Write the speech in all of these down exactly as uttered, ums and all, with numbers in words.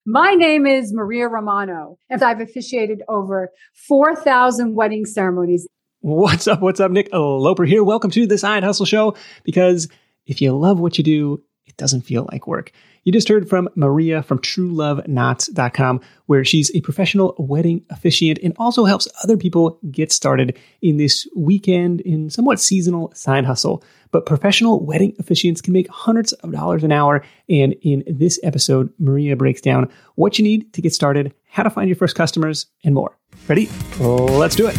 My name is Maria Romano, and I've officiated over four thousand wedding ceremonies. What's up? What's up? Nick Loper here. Welcome to the Side Hustle Show, because if you love what you do, it doesn't feel like work. You just heard from Maria from true love knots dot com, where she's a professional wedding officiant and also helps other people get started in this weekend and somewhat seasonal side hustle. But professional wedding officiants can make hundreds of dollars an hour. And in this episode, Maria breaks down what you need to get started, how to find your first customers, and more. Ready? Let's do it.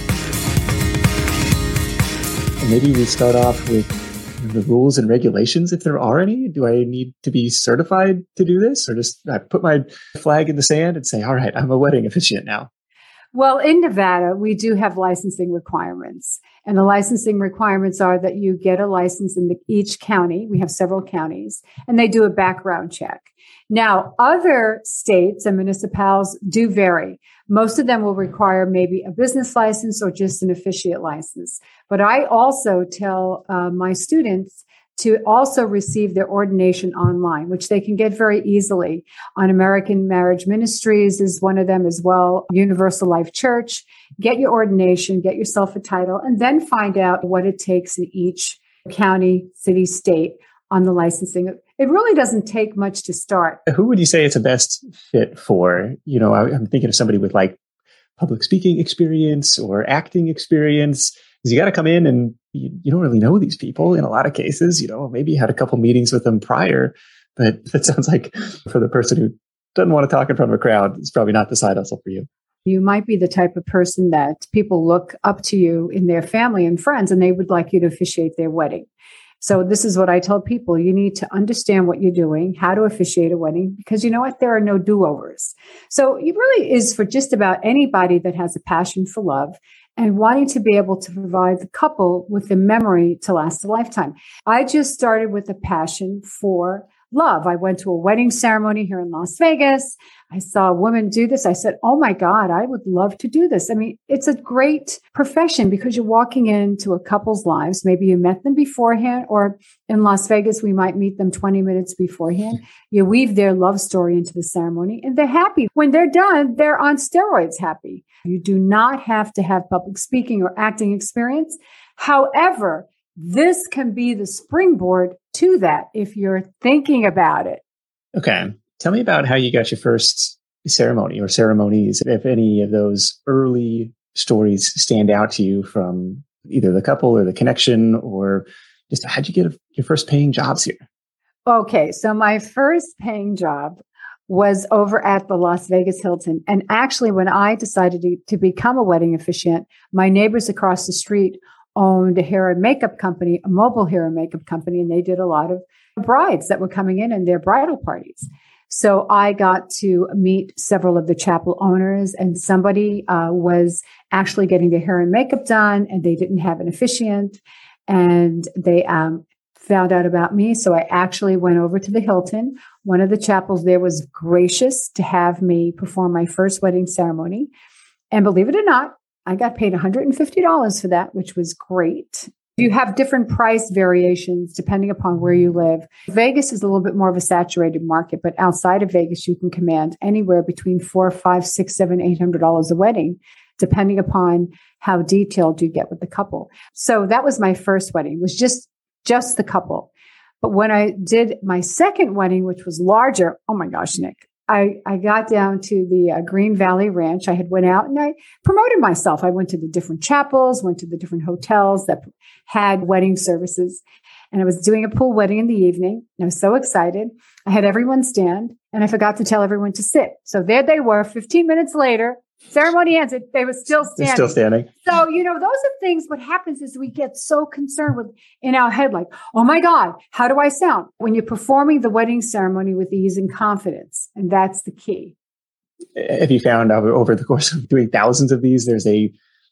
And maybe we start off with the rules and regulations, if there are any. Do I need to be certified to do this, or just I put my flag in the sand and say, all right, I'm a wedding officiant now? Well, in Nevada, we do have licensing requirements. And the licensing requirements are that you get a license in the, each county. We have several counties, and they do a background check. Now, other states and municipalities do vary. Most of them will require maybe a business license or just an officiate license. But I also tell uh, my students to also receive their ordination online, which they can get very easily on American Marriage Ministries is one of them as well, Universal Life Church. Get your ordination, get yourself a title, and then find out what it takes in each county, city, state on the licensing. It really doesn't take much to start. Who would you say it's a best fit for? You know, I, I'm thinking of somebody with like public speaking experience or acting experience. Because you got to come in and you, you don't really know these people in a lot of cases. You know, maybe you had a couple meetings with them prior, but that sounds like for the person who doesn't want to talk in front of a crowd, it's probably not the side hustle for you. You might be the type of person that people look up to you in their family and friends, and they would like you to officiate their wedding. So this is what I tell people. You need to understand what you're doing, how to officiate a wedding, because you know what? There are no do-overs. So it really is for just about anybody that has a passion for love and wanting to be able to provide the couple with the memory to last a lifetime. I just started with a passion for love. I went to a wedding ceremony here in Las Vegas. I saw a woman do this. I said, oh my God, I would love to do this. I mean, it's a great profession because you're walking into a couple's lives. Maybe you met them beforehand, or in Las Vegas, we might meet them twenty minutes beforehand. You weave their love story into the ceremony and they're happy. When they're done, they're on steroids happy. You do not have to have public speaking or acting experience. However, this can be the springboard to that if you're thinking about it. Okay. Tell me about how you got your first ceremony or ceremonies, if any of those early stories stand out to you from either the couple or the connection, or just how'd you get a, your first paying jobs here? Okay. So my first paying job was over at the Las Vegas Hilton. And actually, when I decided to, to become a wedding officiant, my neighbors across the street owned a hair and makeup company, a mobile hair and makeup company, and they did a lot of brides that were coming in and their bridal parties. So I got to meet several of the chapel owners, and somebody uh, was actually getting their hair and makeup done, and they didn't have an officiant, and they um, found out about me. So I actually went over to the Hilton. One of the chapels there was gracious to have me perform my first wedding ceremony. And believe it or not, I got paid one hundred fifty dollars for that, which was great. You have different price variations depending upon where you live. Vegas is a little bit more of a saturated market, but outside of Vegas, you can command anywhere between four, five, six, seven, eight hundred dollars a wedding, depending upon how detailed you get with the couple. So that was my first wedding. It was just just the couple. But when I did my second wedding, which was larger, oh my gosh, Nick. I, I got down to the uh, Green Valley Ranch. I had went out and I promoted myself. I went to the different chapels, went to the different hotels that had wedding services. And I was doing a pool wedding in the evening. And I was so excited. I had everyone stand and I forgot to tell everyone to sit. So there they were fifteen minutes later. Ceremony ended. They were still standing. They're still standing. So, you know, those are things. What happens is we get so concerned with in our head, like, oh my God, how do I sound? When you're performing the wedding ceremony with ease and confidence. And that's the key. Have you found over, over the course of doing thousands of these, there's a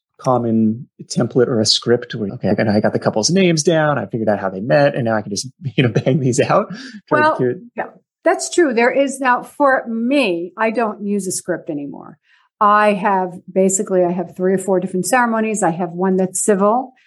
common template or a script where, okay, I got the couple's names down. I figured out how they met. And now I can just, you know, bang these out. Well, yeah, that's true. There is now, for me, I don't use a script anymore. I have basically, I have three or four different ceremonies. I have one that's civil,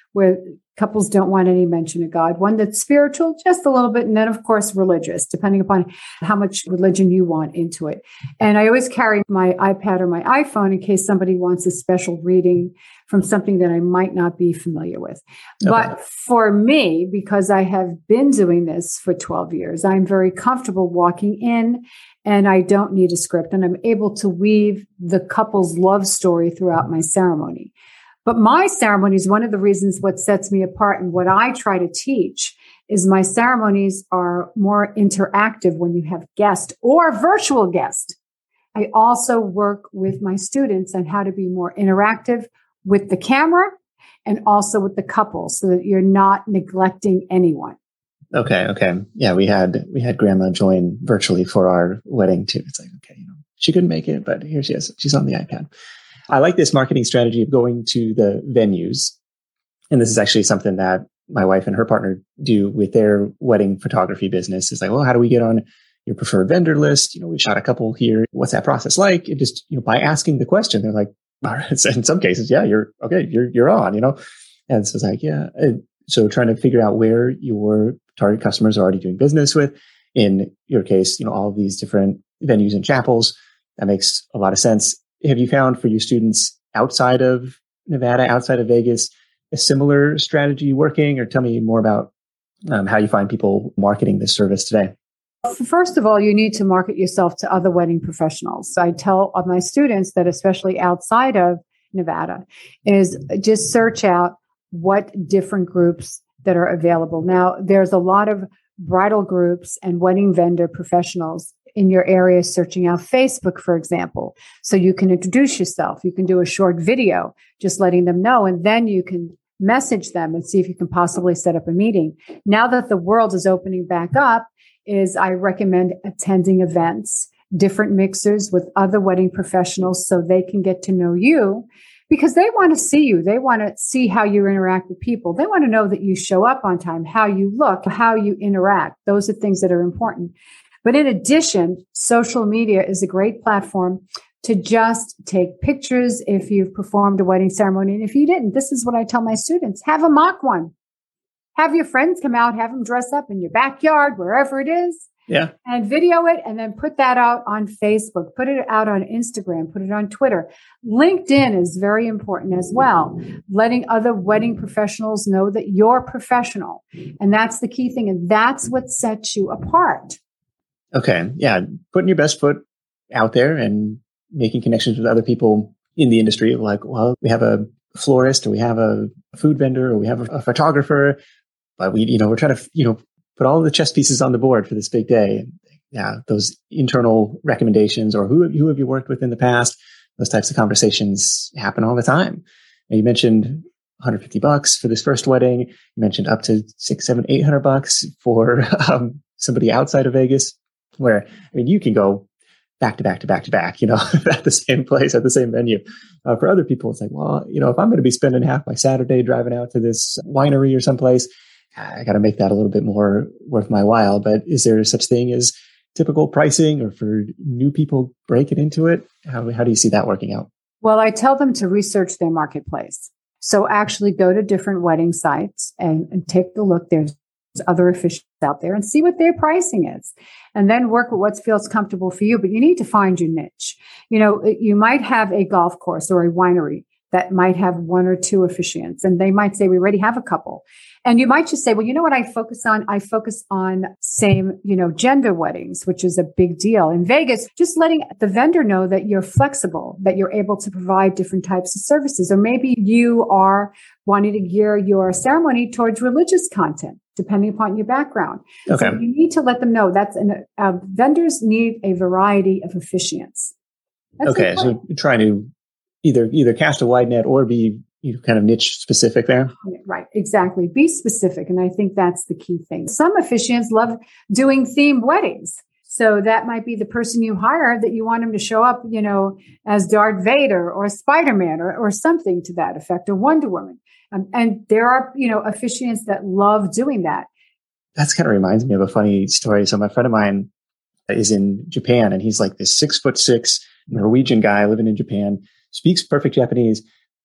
where couples don't want any mention of God, one that's spiritual, just a little bit, and then, of course, religious, depending upon how much religion you want into it. And I always carry my iPad or my iPhone in case somebody wants a special reading from something that I might not be familiar with. Okay. But for me, because I have been doing this for twelve years, I'm very comfortable walking in and I don't need a script, and I'm able to weave the couple's love story throughout my ceremony. But my ceremonies, one of the reasons what sets me apart and what I try to teach is my ceremonies are more interactive when you have guests or virtual guests. I also work with my students on how to be more interactive with the camera and also with the couple so that you're not neglecting anyone. Okay. Okay. Yeah. We had, we had grandma join virtually for our wedding too. It's like, okay, you know, she couldn't make it, but here she is. She's on the iPad. I like this marketing strategy of going to the venues. And this is actually something that my wife and her partner do with their wedding photography business. It's like, well, how do we get on your preferred vendor list? You know, we shot a couple here. What's that process like? It just, you know, by asking the question, they're like, all right. In some cases, yeah, you're okay. You're, you're on, you know? And so it's like, yeah. And so trying to figure out where your target customers are already doing business with. In your case, you know, all of these different venues and chapels, that makes a lot of sense. Have you found for your students outside of Nevada, outside of Vegas, a similar strategy working? Or tell me more about um, how you find people marketing this service today. First of all, you need to market yourself to other wedding professionals. I tell my students that, especially outside of Nevada, is just search out what different groups that are available. Now, there's a lot of bridal groups and wedding vendor professionals in your area searching out Facebook, for example. So you can introduce yourself. You can do a short video, just letting them know, and then you can message them and see if you can possibly set up a meeting. Now that the world is opening back up, is I recommend attending events, different mixers with other wedding professionals so they can get to know you, because they want to see you. They want to see how you interact with people. They want to know that you show up on time, how you look, how you interact. Those are things that are important. But in addition, social media is a great platform to just take pictures if you've performed a wedding ceremony. And if you didn't, this is what I tell my students: have a mock one. Have your friends come out, have them dress up in your backyard, wherever it is. Yeah. And video it and then put that out on Facebook, put it out on Instagram, put it on Twitter. LinkedIn is very important as well. Letting other wedding professionals know that you're professional. And that's the key thing. And that's what sets you apart. Okay. Yeah. Putting your best foot out there and making connections with other people in the industry. Like, well, we have a florist, or we have a food vendor, or we have a photographer, but we, you know, we're trying to, you know, put all the chess pieces on the board for this big day. And yeah, those internal recommendations, or who, who have you worked with in the past? Those types of conversations happen all the time. And you mentioned one hundred fifty bucks for this first wedding. You mentioned up to six, seven, eight hundred bucks for um, somebody outside of Vegas, where, I mean, you can go back to back to back to back, you know, at the same place, at the same venue. Uh, for other people, it's like, well, you know, if I'm going to be spending half my Saturday driving out to this winery or someplace, I got to make that a little bit more worth my while. But is there such thing as typical pricing, or for new people breaking into it? How, how do you see that working out? Well, I tell them to research their marketplace. So actually go to different wedding sites and, and take a look. There's other officials out there and see what their pricing is, and then work with what feels comfortable for you. But you need to find your niche. You know, you might have a golf course or a winery that might have one or two officiants, and they might say, we already have a couple. And you might just say, well, you know what I focus on? I focus on same, you know, gender weddings, which is a big deal. In Vegas, just letting the vendor know that you're flexible, that you're able to provide different types of services. Or maybe you are wanting to gear your ceremony towards religious content, depending upon your background. Okay. So you need to let them know that's an, uh, vendors need a variety of officiants. That's okay. important. So trying to either, either cast a wide net or be, you know, kind of niche specific there. Right. Exactly. Be specific. And I think that's the key thing. Some officiants love doing themed weddings. So that might be the person you hire that you want him to show up, you know, as Darth Vader or Spider-Man or, or something to that effect, or Wonder Woman. Um, and there are, you know, officiants that love doing that. That's kind of reminds me of a funny story. So my friend of mine is in Japan, and he's like this six foot six Norwegian guy living in Japan, speaks perfect Japanese,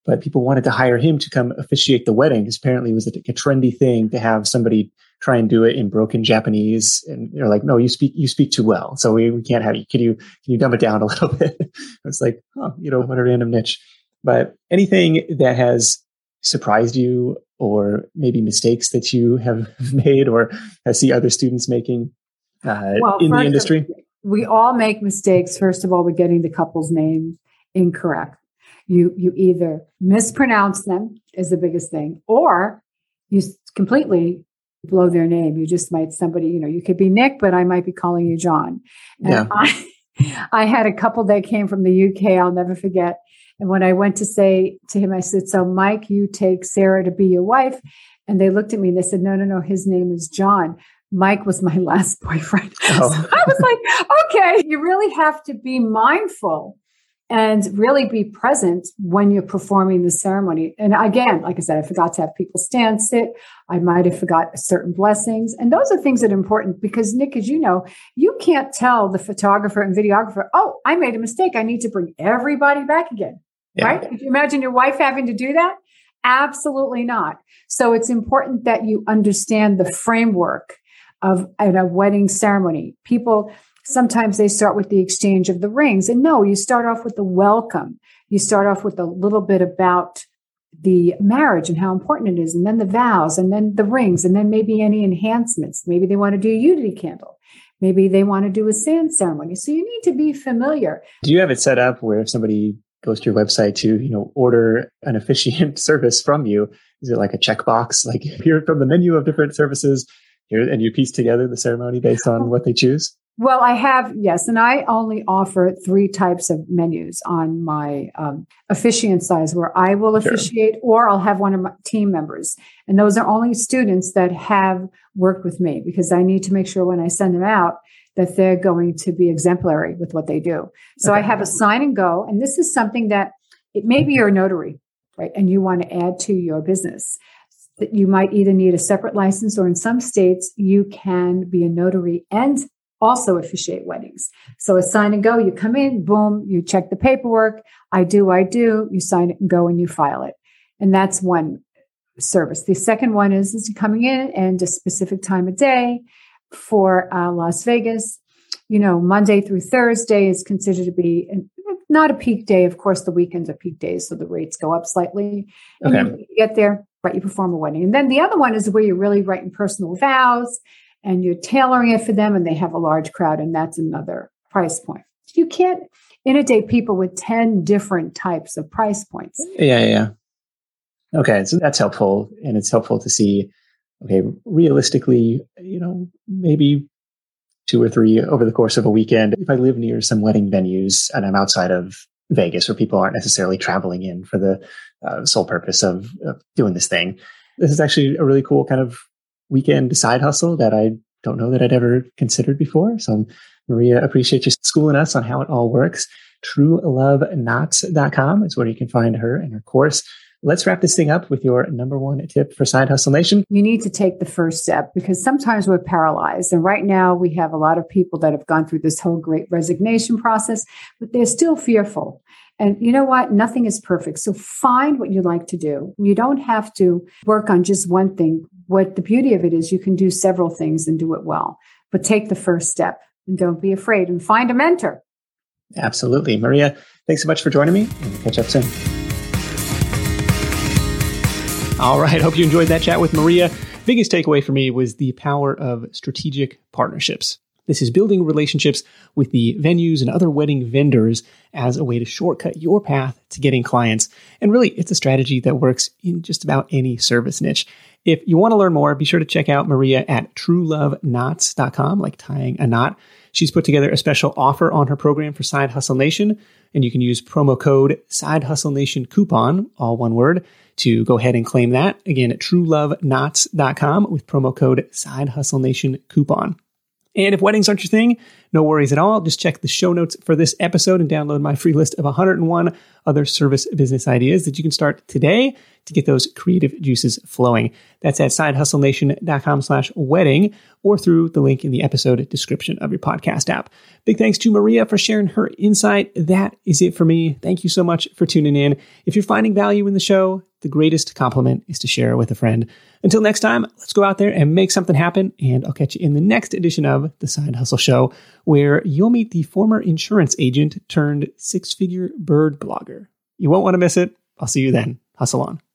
but people wanted to hire him to come officiate the wedding because apparently it was a, a trendy thing to have somebody try and do it in broken Japanese. And they're like, no, you speak, you speak too well. So we, we can't have you. Can you, can you dumb it down a little bit? It's like, oh, you know, what a random niche. But anything that has surprised you or maybe mistakes that you have made or I see other students making uh, well, in the industry? We all make mistakes. First of all, with getting the couple's name incorrect. You, you either mispronounce them is the biggest thing, or you completely blow their name. You just might somebody, you know, you could be Nick, but I might be calling you John. And yeah. I, I had a couple that came from the U K. I'll never forget. And when I went to say to him, I said, so Mike, you take Sarah to be your wife. And they looked at me and they said, no, no, no, his name is John. Mike was my last boyfriend. Oh. So I was like, okay, you really have to be mindful and really be present when you're performing the ceremony. And again, like I said, I forgot to have people stand, sit. I might have forgot certain blessings. And those are things that are important because, Nick, as you know, you can't tell the photographer and videographer, oh, I made a mistake. I need to bring everybody back again. Yeah. Right? Could you imagine your wife having to do that? Absolutely not. So it's important that you understand the framework of a wedding ceremony. People, sometimes they start with the exchange of the rings. And no, you start off with the welcome. You start off with a little bit about the marriage and how important it is, and then the vows, and then the rings, and then maybe any enhancements. Maybe they want to do a unity candle. Maybe they want to do a sand ceremony. So you need to be familiar. Do you have it set up where if somebody goes to your website to, you know, order an officiant service from you, is it like a checkbox, like here from the menu of different services here, and you piece together the ceremony based on what they choose? Well, I have, yes. And I only offer three types of menus on my um, officiant size where I will officiate, sure, or I'll have one of my team members. And those are only students that have worked with me because I need to make sure when I send them out that they're going to be exemplary with what they do. So okay. I have a sign and go. And this is something that it maybe you're a notary, right? And you want to add to your business. That you might either need a separate license, or in some states, you can be a notary and also officiate weddings. So a sign and go, you come in, boom, you check the paperwork. I do, I do, you sign it and go and you file it. And that's one service. The second one is, is coming in and a specific time of day for uh, Las Vegas. You know, Monday through Thursday is considered to be an, not a peak day. Of course, the weekends are peak days, so the rates go up slightly. And okay. you get there, right, you perform a wedding. And then the other one is where you're really writing personal vows and you're tailoring it for them, and they have a large crowd, and that's another price point. You can't inundate people with ten different types of price points. Yeah, yeah. Okay, so that's helpful, and it's helpful to see, okay, realistically, you know, maybe two or three over the course of a weekend. If I live near some wedding venues and I'm outside of Vegas where people aren't necessarily traveling in for the uh, sole purpose of, of doing this thing, this is actually a really cool kind of weekend side hustle that I don't know that I'd ever considered before. So Maria, appreciate you schooling us on how it all works. true love knots dot com is where you can find her and her course. Let's wrap this thing up with your number one tip for Side Hustle Nation. You need to take the first step because sometimes we're paralyzed. And right now we have a lot of people that have gone through this whole great resignation process, but they're still fearful. And you know what? Nothing is perfect. So find what you like to do. You don't have to work on just one thing. What the beauty of it is you can do several things and do it well, but take the first step and don't be afraid and find a mentor. Absolutely. Maria, thanks so much for joining me, and we'll catch up soon. All right. Hope you enjoyed that chat with Maria. Biggest takeaway for me was the power of strategic partnerships. This is building relationships with the venues and other wedding vendors as a way to shortcut your path to getting clients. And really, it's a strategy that works in just about any service niche. If you want to learn more, be sure to check out Maria at true love knots dot com, like tying a knot. She's put together a special offer on her program for Side Hustle Nation, and you can use promo code Side Hustle Nation coupon, all one word, to go ahead and claim that. Again, at true love knots dot com with promo code Side Hustle Nation coupon. And if weddings aren't your thing, no worries at all. Just check the show notes for this episode and download my free list of one hundred one other service business ideas that you can start today to get those creative juices flowing. That's at sidehustlenation.com slash wedding or through the link in the episode description of your podcast app. Big thanks to Maria for sharing her insight. That is it for me. Thank you so much for tuning in. If you're finding value in the show, the greatest compliment is to share it with a friend. Until next time, let's go out there and make something happen. And I'll catch you in the next edition of The Side Hustle Show, where you'll meet the former insurance agent turned six-figure bird blogger. You won't want to miss it. I'll see you then. Hustle on.